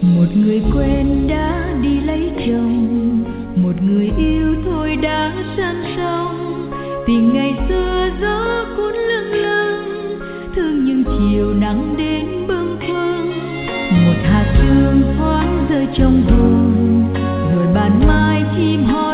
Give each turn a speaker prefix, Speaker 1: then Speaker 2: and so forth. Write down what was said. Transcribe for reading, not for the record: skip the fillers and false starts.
Speaker 1: Một người quen đã đi lấy chồng, một người yêu thôi đã sang sông. Tình ngày xưa gió cuốn lâng lâng, thương nhưng chiều nắng đến bâng khuâng. Một hạt sương thoáng rơi trong hồn, rồi ban mai chim hót